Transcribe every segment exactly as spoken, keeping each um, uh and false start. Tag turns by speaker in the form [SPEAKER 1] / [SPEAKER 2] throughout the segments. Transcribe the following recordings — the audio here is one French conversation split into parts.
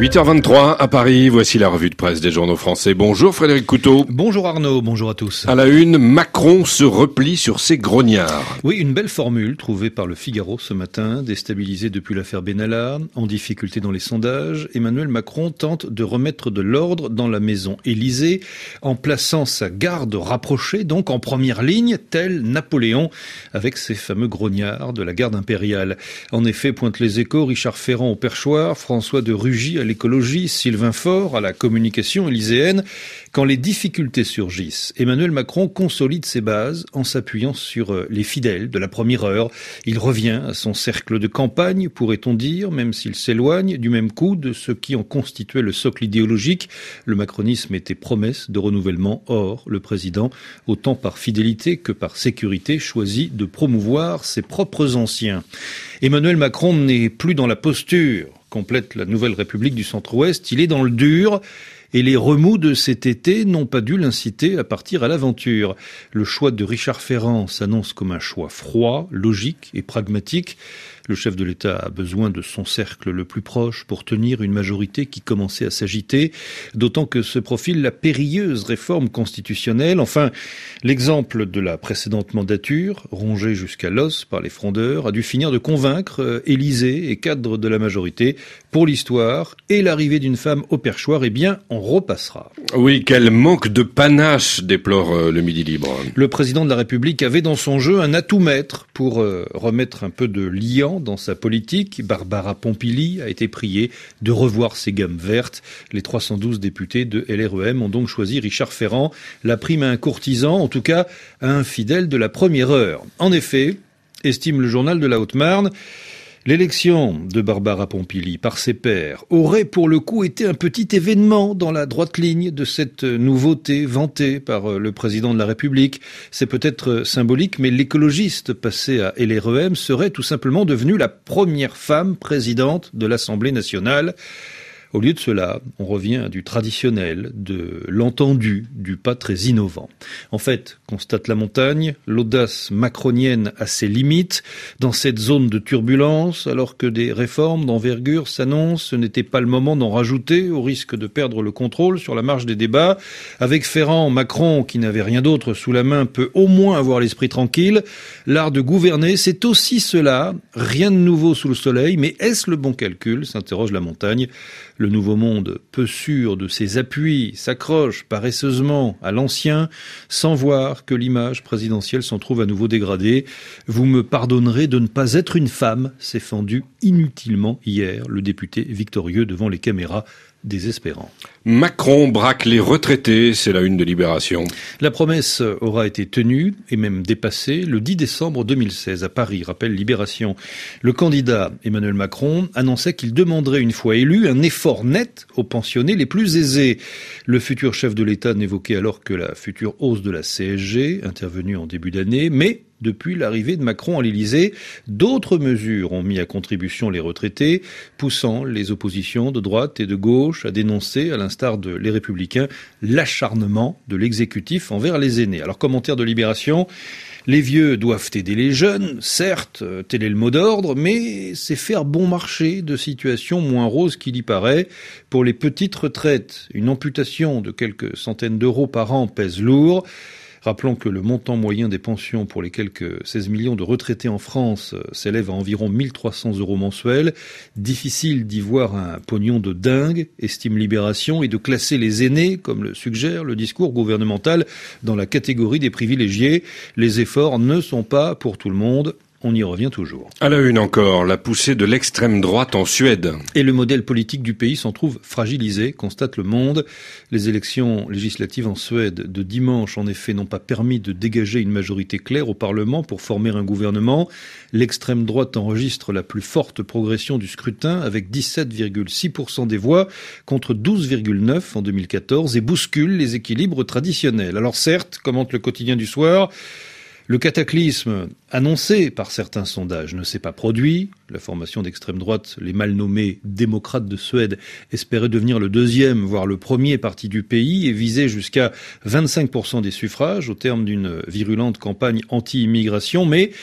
[SPEAKER 1] huit heures vingt-trois à Paris, voici la revue de presse des journaux français. Bonjour Frédéric Couteau.
[SPEAKER 2] Bonjour Arnaud, bonjour à tous.
[SPEAKER 1] À la une, Macron se replie sur ses grognards.
[SPEAKER 2] Oui, une belle formule trouvée par le Figaro ce matin. Déstabilisé depuis l'affaire Benalla, en difficulté dans les sondages, Emmanuel Macron tente de remettre de l'ordre dans la maison Élysée en plaçant sa garde rapprochée, donc en première ligne, tel Napoléon, avec ses fameux grognards de la garde impériale. En effet, pointe les Échos, Richard Ferrand au perchoir, François de Rugy à l'écologie, Sylvain Faure à la communication élyséenne. Quand les difficultés surgissent, Emmanuel Macron consolide ses bases en s'appuyant sur les fidèles de la première heure. Il revient à son cercle de campagne, pourrait-on dire, même s'il s'éloigne du même coup de ce qui en constituait le socle idéologique. Le macronisme était promesse de renouvellement. Or, le président, autant par fidélité que par sécurité, choisit de promouvoir ses propres anciens. Emmanuel Macron n'est plus dans la posture, complète la Nouvelle République du Centre-Ouest, il est dans le dur. Et les remous de cet été n'ont pas dû l'inciter à partir à l'aventure. Le choix de Richard Ferrand s'annonce comme un choix froid, logique et pragmatique. Le chef de l'État a besoin de son cercle le plus proche pour tenir une majorité qui commençait à s'agiter, d'autant que se profile la périlleuse réforme constitutionnelle. Enfin, l'exemple de la précédente mandature, rongée jusqu'à l'os par les frondeurs, a dû finir de convaincre Élysée et cadres de la majorité. Pour l'histoire et l'arrivée d'une femme au perchoir, eh bien, on repassera.
[SPEAKER 1] Oui, quel manque de panache, déplore le Midi Libre.
[SPEAKER 2] Le président de la République avait dans son jeu un atout maître pour euh, remettre un peu de liant dans sa politique. Barbara Pompili a été priée de revoir ses gammes vertes. Les trois cent douze députés de L R E M ont donc choisi Richard Ferrand, la prime à un courtisan, en tout cas à un fidèle de la première heure. En effet, estime le journal de la Haute-Marne, l'élection de Barbara Pompili par ses pairs aurait pour le coup été un petit événement dans la droite ligne de cette nouveauté vantée par le président de la République. C'est peut-être symbolique, mais l'écologiste passé à L R E M serait tout simplement devenue la première femme présidente de l'Assemblée nationale. Au lieu de cela, on revient à du traditionnel, de l'entendu, du pas très innovant. En fait, constate la montagne, l'audace macronienne a ses limites. Dans cette zone de turbulence, alors que des réformes d'envergure s'annoncent, ce n'était pas le moment d'en rajouter, au risque de perdre le contrôle sur la marge des débats. Avec Ferrand, Macron, qui n'avait rien d'autre sous la main, peut au moins avoir l'esprit tranquille. L'art de gouverner, c'est aussi cela. Rien de nouveau sous le soleil, mais est-ce le bon calcul, s'interroge la montagne. Le nouveau monde, peu sûr de ses appuis, s'accroche paresseusement à l'ancien, sans voir que l'image présidentielle s'en trouve à nouveau dégradée. Vous me pardonnerez de ne pas être une femme, s'est fendu inutilement hier le député victorieux devant les caméras. Désespérant.
[SPEAKER 1] Macron braque les retraités, c'est la une de Libération.
[SPEAKER 2] La promesse aura été tenue et même dépassée le dix décembre deux mille seize à Paris, rappelle Libération. Le candidat Emmanuel Macron annonçait qu'il demanderait une fois élu un effort net aux pensionnés les plus aisés. Le futur chef de l'État n'évoquait alors que la future hausse de la C S G, intervenue en début d'année, mais depuis l'arrivée de Macron à l'Élysée, d'autres mesures ont mis à contribution les retraités, poussant les oppositions de droite et de gauche à dénoncer, à l'instar de Les Républicains, l'acharnement de l'exécutif envers les aînés. Alors, commentaire de Libération, les vieux doivent aider les jeunes, certes, tel est le mot d'ordre, mais c'est faire bon marché de situations moins roses qu'il y paraît. Pour les petites retraites, une amputation de quelques centaines d'euros par an pèse lourd. Rappelons que le montant moyen des pensions pour les quelques seize millions de retraités en France s'élève à environ mille trois cents euros mensuels. Difficile d'y voir un pognon de dingue, estime Libération, et de classer les aînés, comme le suggère le discours gouvernemental, dans la catégorie des privilégiés. Les efforts ne sont pas pour tout le monde. On y revient toujours.
[SPEAKER 1] À la une encore, la poussée de l'extrême droite en Suède.
[SPEAKER 2] Et le modèle politique du pays s'en trouve fragilisé, constate Le Monde. Les élections législatives en Suède de dimanche, en effet, n'ont pas permis de dégager une majorité claire au Parlement pour former un gouvernement. L'extrême droite enregistre la plus forte progression du scrutin avec dix-sept virgule six pour cent des voix contre douze virgule neuf pour cent en deux mille quatorze et bouscule les équilibres traditionnels. Alors certes, commente le quotidien du soir, le cataclysme annoncé par certains sondages ne s'est pas produit. La formation d'extrême droite, les mal nommés démocrates de Suède, espérait devenir le deuxième, voire le premier parti du pays et visait jusqu'à vingt-cinq pour cent des suffrages au terme d'une virulente campagne anti-immigration. Mais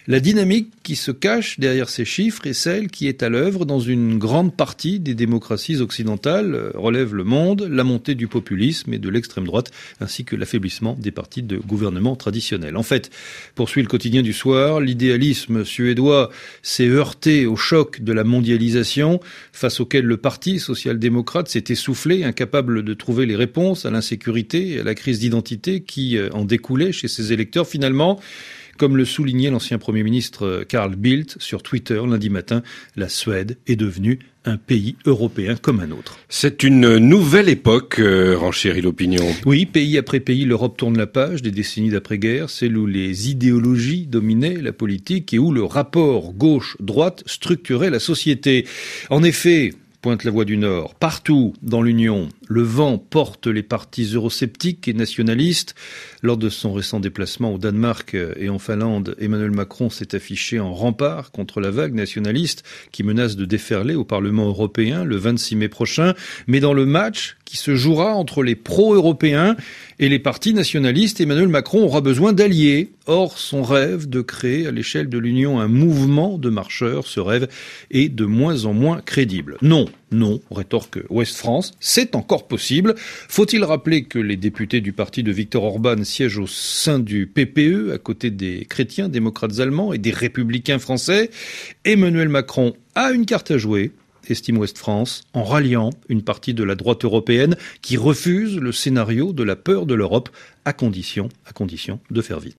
[SPEAKER 2] La dynamique qui se cache derrière ces chiffres est celle qui est à l'œuvre dans une grande partie des démocraties occidentales, relève Le Monde, la montée du populisme et de l'extrême droite, ainsi que l'affaiblissement des partis de gouvernement traditionnels. En fait, poursuit le quotidien du soir, l'idéalisme suédois s'est heurté au choc de la mondialisation, face auquel le parti social-démocrate s'est essoufflé, incapable de trouver les réponses à l'insécurité et à la crise d'identité qui en découlait chez ses électeurs. Finalement, comme le soulignait l'ancien Premier ministre Carl Bildt sur Twitter lundi matin, la Suède est devenue un pays européen comme un autre.
[SPEAKER 1] C'est une nouvelle époque, euh, renchérit l'opinion.
[SPEAKER 2] Oui, pays après pays, l'Europe tourne la page des décennies d'après-guerre, celle où les idéologies dominaient la politique et où le rapport gauche-droite structurait la société. En effet, pointe la Voix du Nord, partout dans l'Union, le vent porte les partis eurosceptiques et nationalistes. Lors de son récent déplacement au Danemark et en Finlande, Emmanuel Macron s'est affiché en rempart contre la vague nationaliste qui menace de déferler au Parlement européen le vingt-six mai prochain. Mais dans le match qui se jouera entre les pro-européens et les partis nationalistes, Emmanuel Macron aura besoin d'alliés. Or, son rêve de créer à l'échelle de l'Union un mouvement de marcheurs, ce rêve est de moins en moins crédible. Non, non, rétorque Ouest France, c'est encore possible. Faut-il rappeler que les députés du parti de Viktor Orban siègent au sein du P P E, à côté des chrétiens démocrates allemands et des républicains français? Emmanuel Macron a une carte à jouer, estime Ouest France, en ralliant une partie de la droite européenne qui refuse le scénario de la peur de l'Europe, à condition, à condition de faire vite.